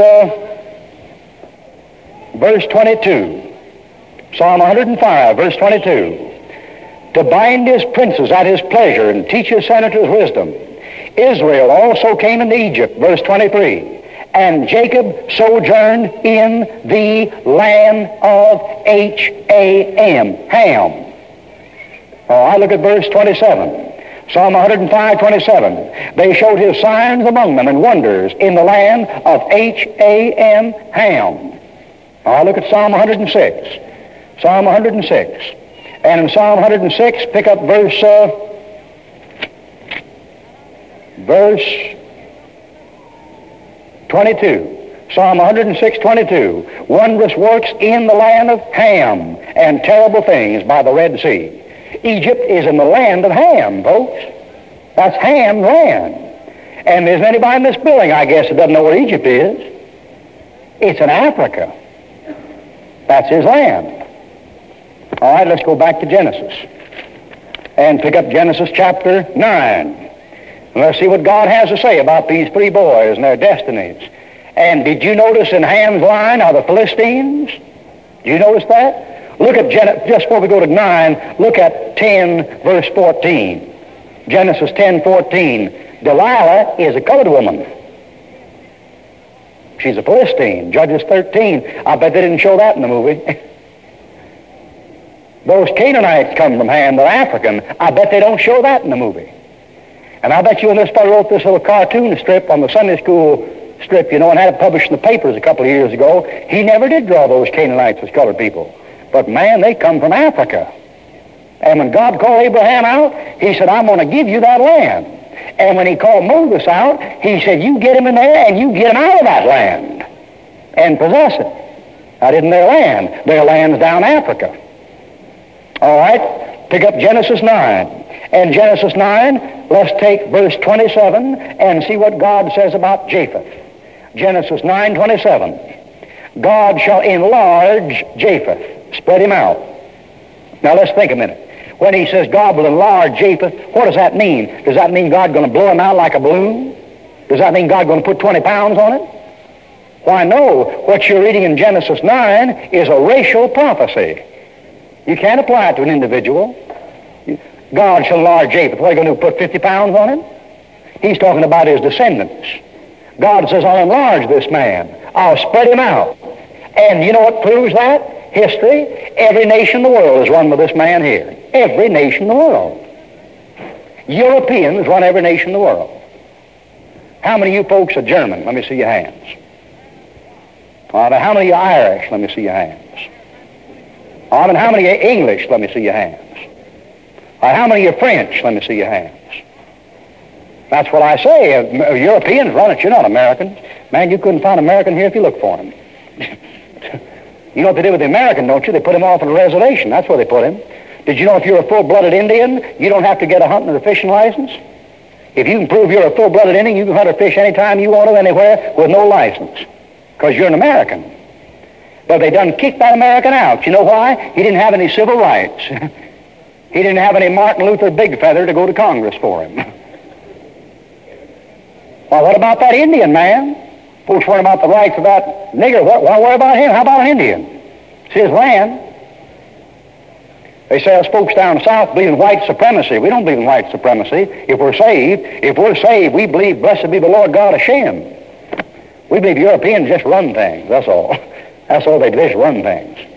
verse 22. Psalm 105, verse 22. To bind his princes at his pleasure and teach his senators wisdom. Israel also came into Egypt, verse 23. And Jacob sojourned in the land of Ham. Ham. All right, look at verse 27. Psalm 105, 27. They showed his signs among them and wonders in the land of Ham. Ham. All right, look at Psalm 106. Psalm 106. And in Psalm 106, pick up verse 22. Psalm 106, 22. Wondrous works in the land of Ham, and terrible things by the Red Sea. Egypt is in the land of Ham, folks. That's Ham's land. And there's anybody in this building, I guess, that doesn't know where Egypt is. It's in Africa. That's his land. All right, let's go back to Genesis and pick up Genesis chapter 9. And let's see what God has to say about these three boys and their destinies. And did you notice in Ham's line are the Philistines? Did you notice that? Look at just before we go to 9, look at 10, verse 14. Genesis 10, 14. Delilah is a colored woman. She's a Philistine. Judges 13. I bet they didn't show that in the movie. Those Canaanites come from Ham, they're African. I bet they don't show that in the movie. And I bet you when this fellow wrote this little cartoon strip on the Sunday school strip, you know, and had it published in the papers a couple of years ago, he never did draw those Canaanites as colored people. But man, they come from Africa. And when God called Abraham out, he said, I'm going to give you that land. And when he called Moses out, he said, you get him in there and you get him out of that land and possess it. That isn't their land. Their land's down Africa. All right, pick up Genesis 9. And Genesis 9, let's take verse 27 and see what God says about Japheth. Genesis 9:27. God shall enlarge Japheth, spread him out. Now let's think a minute. When he says God will enlarge Japheth, what does that mean? Does that mean God going to blow him out like a balloon? Does that mean God going to put 20 pounds on it? Why, no. What you're reading in Genesis 9 is a racial prophecy. You can't apply it to an individual. God shall enlarge Japheth. What are you going to do, put 50 pounds on him? He's talking about his descendants. God says, I'll enlarge this man. I'll spread him out. And you know what proves that? History. Every nation in the world is run by this man here. Every nation in the world. Europeans run every nation in the world. How many of you folks are German? Let me see your hands. All right, how many are Irish? Let me see your hands. All right, and how many are English? Let me see your hands. All right, how many are French? Let me see your hands. That's what I say. Europeans run it. You're not Americans. Man, you couldn't find an American here if you looked for him. You know what they did with the American, don't you? They put him off on a reservation. That's where they put him. Did you know if you're a full-blooded Indian, you don't have to get a hunting or a fishing license? If you can prove you're a full-blooded Indian, you can hunt or fish anytime you want to, anywhere, with no license. Because you're an American. But they done kicked that American out. You know why? He didn't have any civil rights. He didn't have any Martin Luther Big Feather to go to Congress for him. Well, what about that Indian man? Folks worry about the rights of that nigger. Why worry about him? How about an Indian? It's his land. They say us folks down south believe in white supremacy. We don't believe in white supremacy. If we're saved, we believe, blessed be the Lord God of Shem. We believe Europeans just run things. That's all. That's all they do, is run things.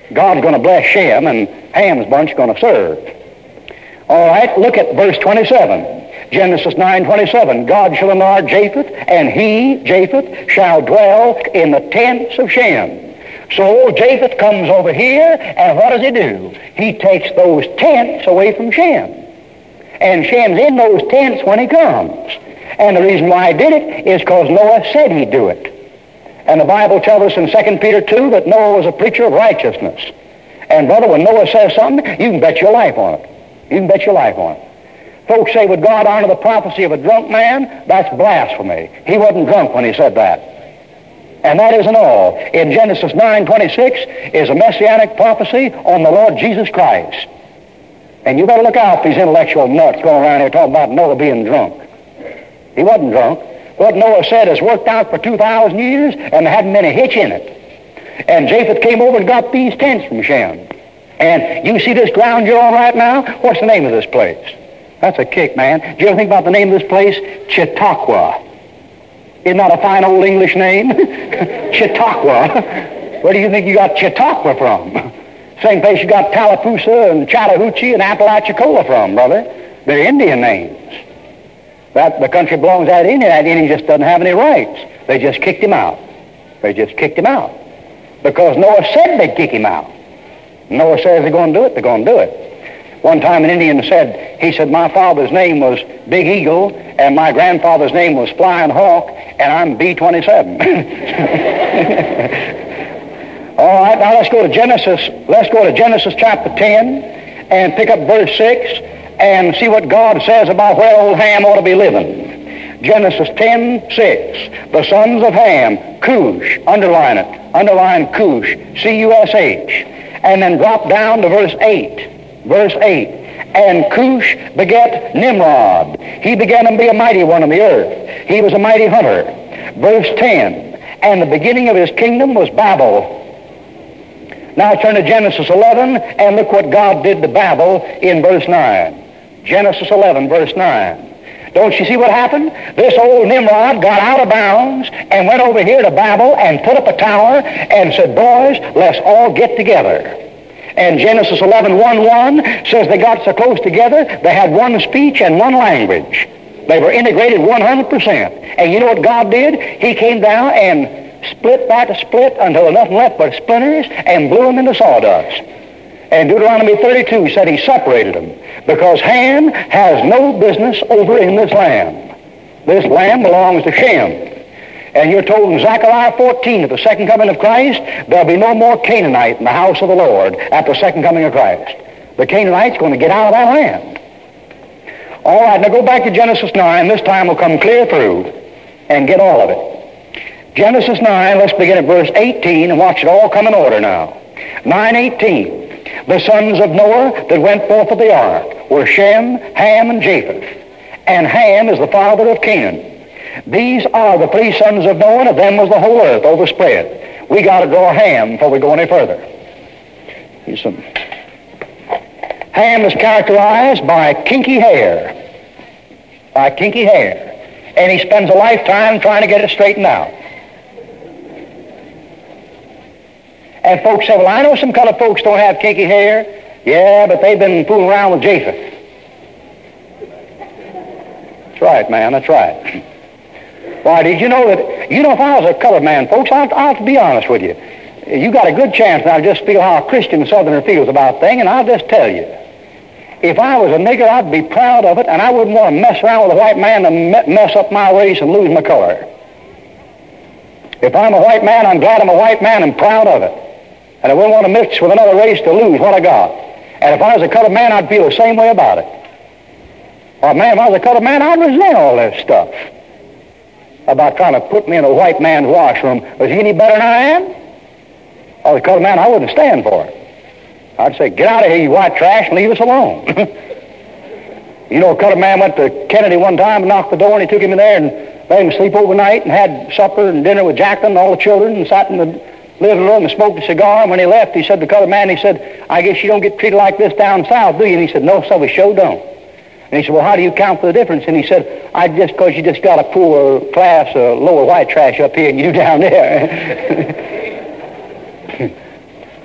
God's going to bless Shem, and Ham's bunch going to serve. All right, look at verse 27. Genesis 9:27. God shall enlarge Japheth, and he, Japheth, shall dwell in the tents of Shem. So Japheth comes over here, and what does he do? He takes those tents away from Shem. And Shem's in those tents when he comes. And the reason why he did it is because Noah said he'd do it. And the Bible tells us in 2 Peter 2 that Noah was a preacher of righteousness. And brother, when Noah says something, you can bet your life on it. You can bet your life on it. Folks say, would God honor the prophecy of a drunk man? That's blasphemy. He wasn't drunk when he said that. And that isn't all. In Genesis 9:26 is a messianic prophecy on the Lord Jesus Christ. And you better look out for these intellectual nuts going around here talking about Noah being drunk. He wasn't drunk. What Noah said has worked out for 2,000 years, and there hadn't been a hitch in it. And Japheth came over and got these tents from Shem. And you see this ground you're on right now? What's the name of this place? That's a kick, man. Do you ever think about the name of this place? Chautauqua. Isn't that a fine old English name? Chautauqua. Where do you think you got Chautauqua from? Same place you got Tallapoosa and Chattahoochee and Apalachicola from, brother. They're Indian names. That the country belongs to that Indian. That Indian just doesn't have any rights. They just kicked him out. They just kicked him out. Because Noah said they'd kick him out. Noah says they're going to do it, they're going to do it. One time an Indian said, he said, my father's name was Big Eagle, and my grandfather's name was Flying Hawk, and I'm B-27. All right, now let's go to Genesis. Let's go to Genesis chapter 10 and pick up verse 6 and see what God says about where old Ham ought to be living. Genesis 10:6. The sons of Ham, Cush, underline it. Underline Cush, C-U-S-H. And then drop down to verse 8. Verse 8. And Cush begat Nimrod. He began to be a mighty one on the earth. He was a mighty hunter. Verse 10. And the beginning of his kingdom was Babel. Now turn to Genesis 11 and look what God did to Babel in verse 9. Genesis 11, verse 9. Don't you see what happened? This old Nimrod got out of bounds and went over here to Babel and put up a tower and said, boys, let's all get together. And Genesis 11:1 says they got so close together, they had one speech and one language. They were integrated 100%. And you know what God did? He came down and split that split until there was nothing left but splinters and blew them into sawdust. And Deuteronomy 32 said he separated them because Ham has no business over in this land. This land belongs to Shem. And you're told in Zechariah 14 at the second coming of Christ, there'll be no more Canaanite in the house of the Lord at the second coming of Christ. The Canaanite's going to get out of that land. All right, now go back to Genesis 9. This time we'll come clear through and get all of it. Genesis 9, let's begin at verse 18 and watch it all come in order now. 9:18. The sons of Noah that went forth of the ark were Shem, Ham, and Japheth. And Ham is the father of Canaan. These are the three sons of Noah, and of them was the whole earth overspread. We got to draw Ham before we go any further. Ham is characterized by kinky hair. By kinky hair. And he spends a lifetime trying to get it straightened out. And folks say, well, I know some colored folks don't have kinky hair. Yeah, but they've been fooling around with Japheth. That's right, man, that's right. Why, did you know that, if I was a colored man, folks, I'll have to be honest with you. You got a good chance now to just feel how a Christian Southerner feels about things, and I'll just tell you. If I was a nigger, I'd be proud of it, and I wouldn't want to mess around with a white man and mess up my race and lose my color. If I'm a white man, I'm glad I'm a white man and proud of it. And I wouldn't want to mix with another race to lose what I got. And if I was a colored man, I'd feel the same way about it. Or man, if I was a colored man, I'd resent all this stuff about trying to put me in a white man's washroom. Was he any better than I am? Or the colored man, I wouldn't stand for it. I'd say, get out of here, you white trash, and leave us alone. You know, a colored man went to Kennedy one time and knocked the door, and he took him in there and let him sleep overnight and had supper and dinner with Jacqueline and all the children and sat in the living room and smoked a cigar. And when he left, he said to the colored man, he said, I guess you don't get treated like this down south, do you? And he said, no, sir, we sure don't. And he said, well, how do you count for the difference? And he said, because you just got a poor class, lower white trash up here and you down there.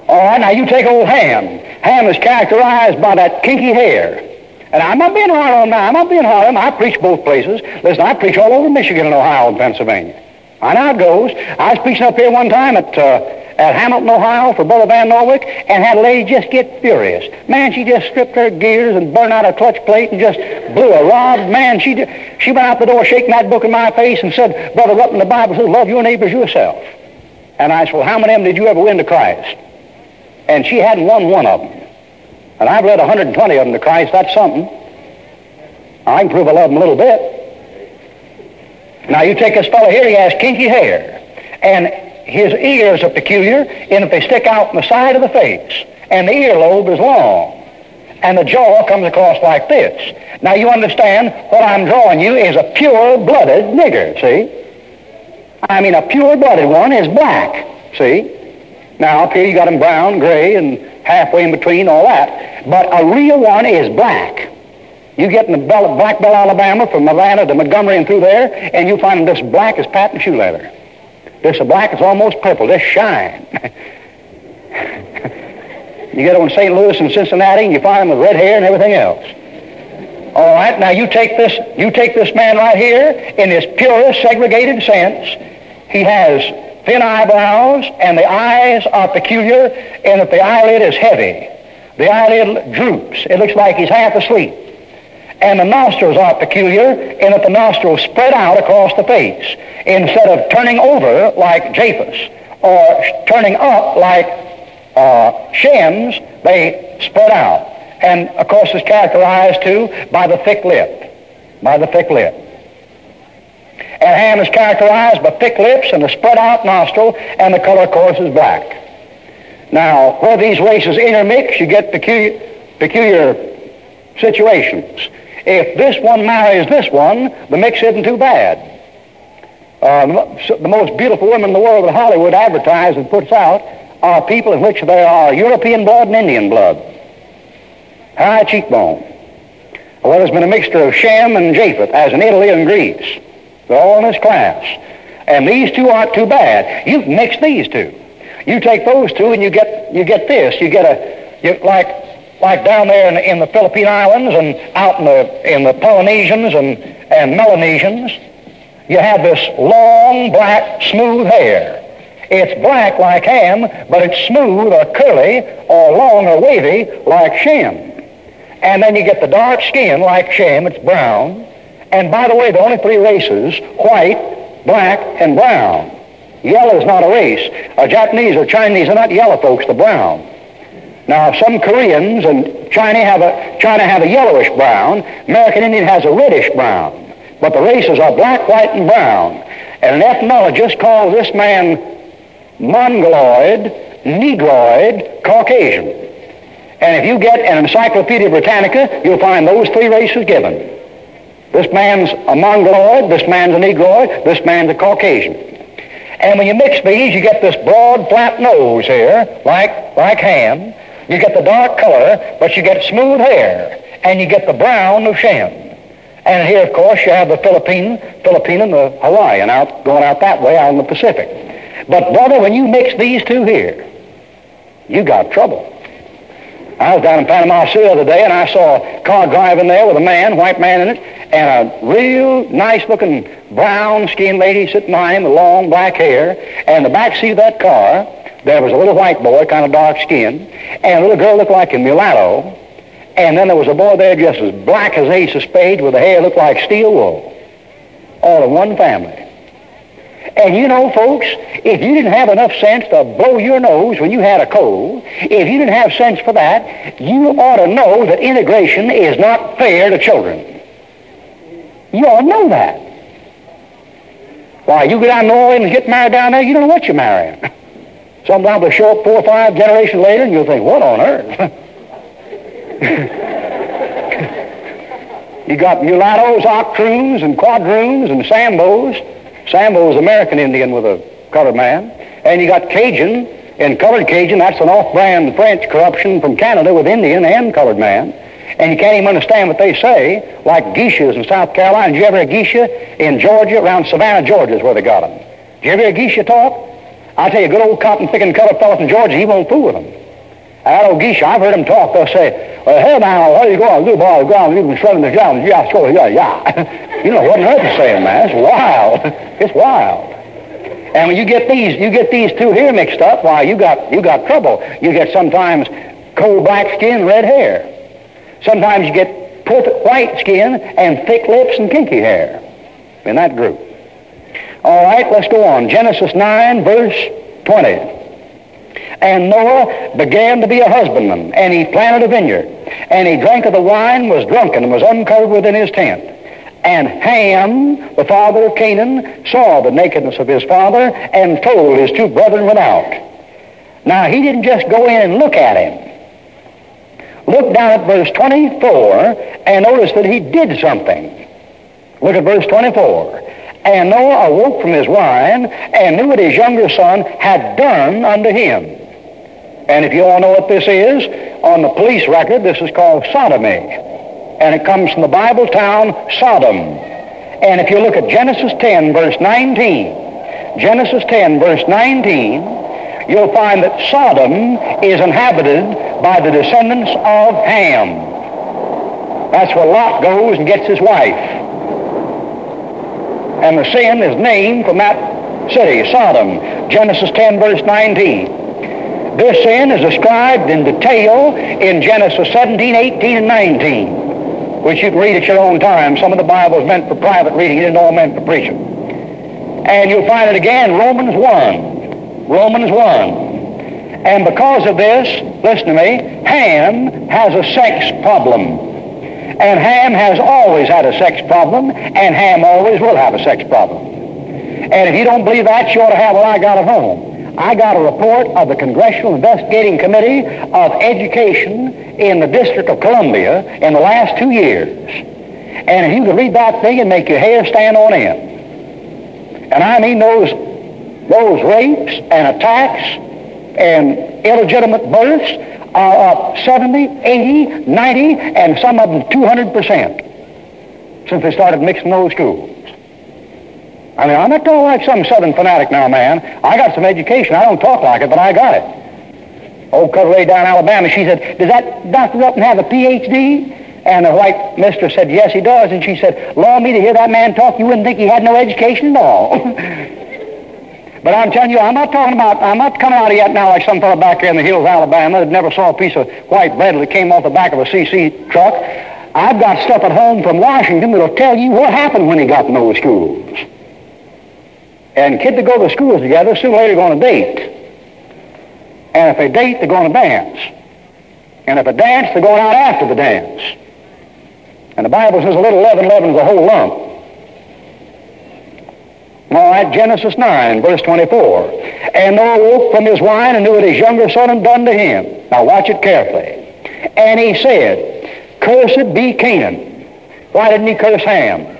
All right, now you take old Ham. Ham is characterized by that kinky hair. And I'm not being hard on him now. I'm not being hard on him. I preach both places. Listen, I preach all over Michigan and Ohio and Pennsylvania. I know how it goes. I was preaching up here one time at Hamilton, Ohio for Brother Van Norwick, and had a lady just get furious. Man, she just stripped her gears and burned out her clutch plate and just blew a rod. Man, she went out the door shaking that book in my face and said, Brother Rutten, the Bible says, love your neighbors yourself. And I said, well, how many of them did you ever win to Christ? And she hadn't won one of them. And I've led 120 of them to Christ. That's something. I can prove I love them a little bit. Now, you take this fellow here, he has kinky hair. And his ears are peculiar in that they stick out from the side of the face. And the earlobe is long. And the jaw comes across like this. Now, you understand what I'm drawing you is a pure-blooded nigger, see? I mean, a pure-blooded one is black, see? Now, up here you got them brown, gray, and halfway in between, all that. But a real one is black. You get in the Black Bell, Alabama, from Atlanta to Montgomery and through there, and you find them this black as patent shoe leather. This a black that's almost purple, this shine. You get on St. Louis and Cincinnati, and you find them with red hair and everything else. All right, now you take this man right here in his purest segregated sense. He has thin eyebrows, and the eyes are peculiar in that the eyelid is heavy. The eyelid droops. It looks like he's half asleep. And the nostrils are peculiar in that the nostrils spread out across the face. Instead of turning over like Japheth or turning up like Shem's, they spread out. And, of course, it's characterized, too, by the thick lip. By the thick lip. And Ham is characterized by thick lips and a spread-out nostril, and the color, of course, is black. Now, where these races intermix, you get peculiar situations. If this one marries this one, the mix isn't too bad. The most beautiful women in the world that Hollywood advertises and puts out are people in which there are European blood and Indian blood. High cheekbone. Well, there's been a mixture of Shem and Japheth, as in Italy and Greece. They're all in this class. And these two aren't too bad. You can mix these two. You take those two and you get this. You get like down there in the Philippine Islands and out in the Polynesians and Melanesians, you have this long, black, smooth hair. It's black like Ham, but it's smooth or curly or long or wavy like Shem. And then you get the dark skin like Shem, it's brown. And by the way, the only three races, white, black, and brown. Yellow is not a race. Japanese or Chinese are not yellow folks, they're brown. Now, some Koreans and China have a yellowish brown. American Indian has a reddish brown. But the races are black, white, and brown. And an ethnologist calls this man Mongoloid, Negroid, Caucasian. And if you get an Encyclopedia Britannica, you'll find those three races given. This man's a Mongoloid, this man's a Negroid, this man's a Caucasian. And when you mix these, you get this broad, flat nose here, like Ham. You get the dark color, but you get smooth hair, and you get the brown of Shem. And here, of course, you have the Philippine and the Hawaiian going out that way out in the Pacific. But, brother, when you mix these two here, you got trouble. I was down in Panama City the other day, and I saw a car driving there with a man, white man in it, and a real nice-looking brown-skinned lady sitting behind him with long black hair. And in the back seat of that car, there was a little white boy, kind of dark-skinned, and a little girl looked like a mulatto. And then there was a boy there just as black as ace of spades with the hair looked like steel wool. All in one family. And you know, folks, if you didn't have enough sense to blow your nose when you had a cold, if you didn't have sense for that, you ought to know that integration is not fair to children. You ought to know that. Why, you go down to New Orleans and get married down there, you don't know what you're marrying. Sometimes they'll show up 4 or 5 generations later and you'll think, what on earth? You got mulattoes, octoroons, and quadroons, and sambos. Sambo is American Indian with a colored man. And you got Cajun, and colored Cajun, that's an off-brand French corruption from Canada with Indian and colored man. And you can't even understand what they say, like geishas in South Carolina. Did you ever hear geisha in Georgia? Around Savannah, Georgia is where they got them. Did you ever hear geisha talk? I tell you, a good old cotton-picking colored fellow from Georgia, he won't fool with them. That old geisha, I've heard them talk. They'll say, well, hey now, what are you going to do, boy? Go on, leave them shrugging the ground. Yeah, so, yeah. You know, what on earth is saying, man? It's wild. It's wild. And when you get these two here mixed up, why, you got trouble. You get sometimes coal black skin, red hair. Sometimes you get perfect white skin and thick lips and kinky hair in that group. All right, let's go on. Genesis 9, verse 20. And Noah began to be a husbandman, and he planted a vineyard, and he drank of the wine, was drunken, and was uncovered within his tent. And Ham, the father of Canaan, saw the nakedness of his father, and told his two brethren without. Now, he didn't just go in and look at him. Look down at verse 24, and notice that he did something. Look at verse 24. And Noah awoke from his wine, and knew what his younger son had done unto him. And if you all know what this is, on the police record, this is called sodomy. And it comes from the Bible town Sodom. And if you look at Genesis 10, verse 19, Genesis 10, verse 19, you'll find that Sodom is inhabited by the descendants of Ham. That's where Lot goes and gets his wife. And the sin is named from that city, Sodom. Genesis 10, verse 19. This sin is described in detail in Genesis 17, 18, and 19, which you can read at your own time. Some of the Bible is meant for private reading. It isn't all meant for preaching. And you'll find it again, Romans 1. Romans 1. And because of this, listen to me, Ham has a sex problem. And Ham has always had a sex problem, and Ham always will have a sex problem. And if you don't believe that, you ought to have what I got at home. I got a report of the Congressional Investigating Committee of Education in the District of Columbia in the last 2 years. And if you could read that thing and make your hair stand on end. And I mean those rapes and attacks and illegitimate births are up 70, 80, 90, and some of them 200% since they started mixing those schools. I mean, I'm not talking like some Southern fanatic now, man. I got some education. I don't talk like it, but I got it. Old cutter lady down in Alabama, she said, does that Dr. Upton have a Ph.D.? And the white mistress said, yes, he does. And she said, Lord, me to hear that man talk, you wouldn't think he had no education at all. But I'm telling you, I'm not coming out of yet now like some fellow back there in the hills of Alabama that never saw a piece of white bread that came off the back of a CC truck. I've got stuff at home from Washington that'll tell you what happened when he got in those schools. And kids that go to schools together, sooner or later they're going to date. And if they date, they're going to dance. And if they dance, they're going out after the dance. And the Bible says a little leaven leavens the whole lump. All right, Genesis 9, verse 24. And Noah woke from his wine and knew what his younger son had done to him. Now watch it carefully. And he said, cursed be Canaan. Why didn't he curse Ham?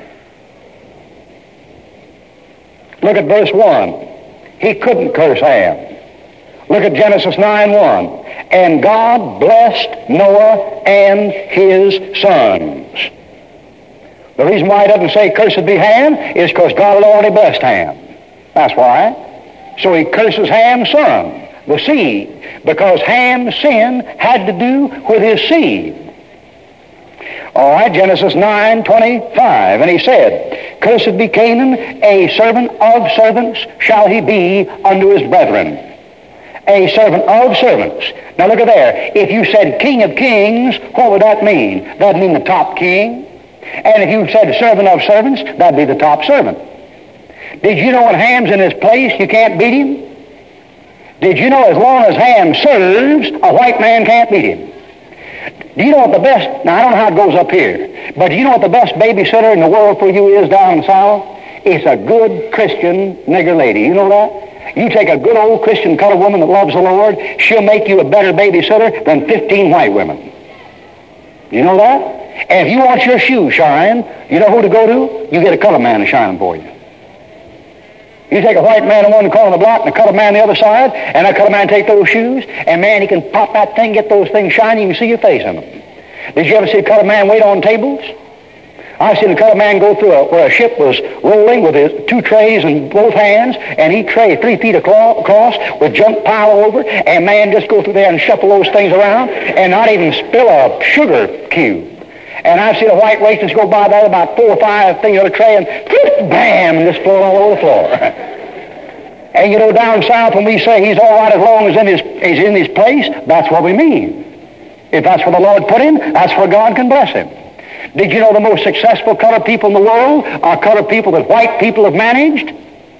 Look at verse 1. He couldn't curse Ham. Look at Genesis 9:1. And God blessed Noah and his sons. The reason why he doesn't say cursed be Ham is because God had already blessed Ham. That's why. So he curses Ham's son, the seed, because Ham's sin had to do with his seed. All right, Genesis 9:25. And he said, cursed be Canaan, a servant of servants shall he be unto his brethren. A servant of servants. Now look at there. If you said king of kings, what would that mean? That'd mean the top king. And if you said servant of servants, that'd be the top servant. Did you know when Ham's in his place, you can't beat him? Did you know as long as Ham serves, a white man can't beat him? Do you know what the best, now I don't know how it goes up here, but do you know what the best babysitter in the world for you is down in the South? It's a good Christian nigger lady. You know that? You take a good old Christian colored woman that loves the Lord, she'll make you a better babysitter than 15 white women. You know that? And if you want your shoes shine, you know who to go to? You get a colored man to shine them for you. You take a white man on one corner of the block and a colored man on the other side, and that colored man take those shoes, and man, he can pop that thing, get those things shiny, you can see your face in them. Did you ever see a colored man wait on tables? I seen a colored man go through where a ship was rolling with his 2 trays in both hands, and each tray 3 feet across with junk piled over, and man just go through there and shuffle those things around and not even spill a sugar cube. And I've seen a white waitress go by there, about 4 or 5 things on a tray, and bam, and just float all over the floor. And you know, down south when we say he's all right as long as he's in his place, that's what we mean. If that's where the Lord put him, that's where God can bless him. Did you know the most successful colored people in the world are colored people that white people have managed?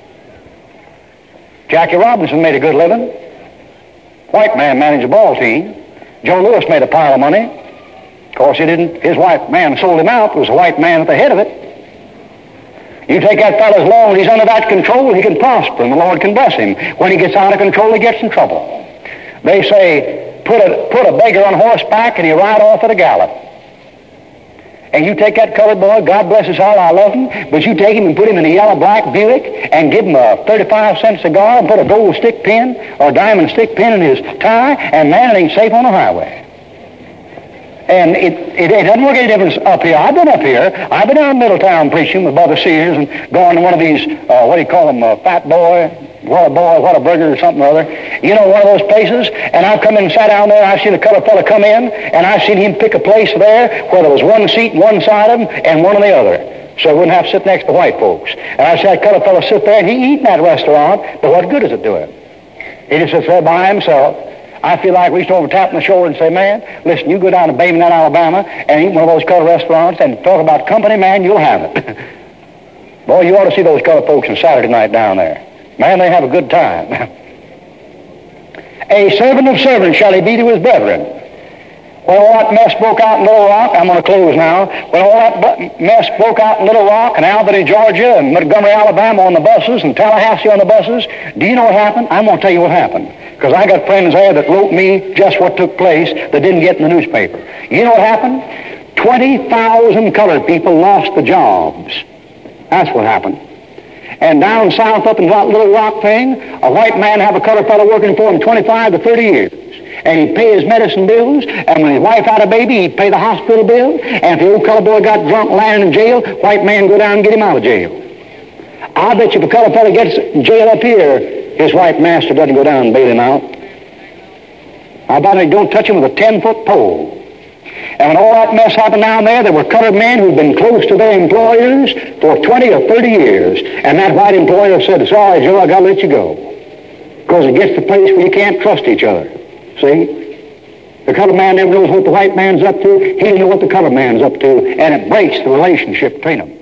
Jackie Robinson made a good living. White man managed a ball team. Joe Louis made a pile of money. Of course, his white man sold him out. There was a white man at the head of it. You take that fellow, as long as he's under that control, he can prosper, and the Lord can bless him. When he gets out of control, he gets in trouble. They say, put a beggar on horseback, and he ride off at a gallop. And you take that colored boy, God bless his heart, I love him, but you take him and put him in a yellow black Buick and give him a 35-cent cigar and put a gold stick pin or a diamond stick pin in his tie, and man, it ain't safe on the highway. And it doesn't make any difference up here. I've been up here. I've been down in Middletown preaching with Brother Sears and going to one of these, what do you call them, Fat Boy, what a burger or something or other. You know, one of those places. And I've come in and sat down there. I've seen a colored fella come in, and I've seen him pick a place there where there was one seat on one side of him and one on the other, so he wouldn't have to sit next to white folks. And I said, that colored fella sit there, and he eat in that restaurant, but what good does it do him? He just sits there by himself. I feel like reaching over, tapping the shoulder and say, man, listen, you go down to Baby Nut, Alabama, and eat one of those colored restaurants and talk about company, man, you'll have it. Boy, you ought to see those colored folks on Saturday night down there. Man, they have a good time. A servant of servants shall he be to his brethren. When all that mess broke out in Little Rock, I'm going to close now. When all that mess broke out in Little Rock and Albany, Georgia, and Montgomery, Alabama on the buses, and Tallahassee on the buses, do you know what happened? I'm going to tell you what happened. Because I got friends there that wrote me just what took place that didn't get in the newspaper. You know what happened? 20,000 colored people lost the jobs. That's what happened. And down south up in that Little Rock thing, a white man have a colored fellow working for him 25 to 30 years. And he'd pay his medicine bills, and when his wife had a baby, he'd pay the hospital bill, and if the old colored boy got drunk lying in jail, white man go down and get him out of jail. I bet you if a colored fellow gets in jail up here, his white master doesn't go down and bail him out. I bet he don't touch him with a 10-foot pole. And when all that mess happened down there were colored men who'd been close to their employers for 20 or 30 years. And that white employer said, sorry, Joe, I got to let you go. Because it gets to the place where you can't trust each other. See? The colored man never knows what the white man's up to. He doesn't know what the colored man's up to. And it breaks the relationship between them.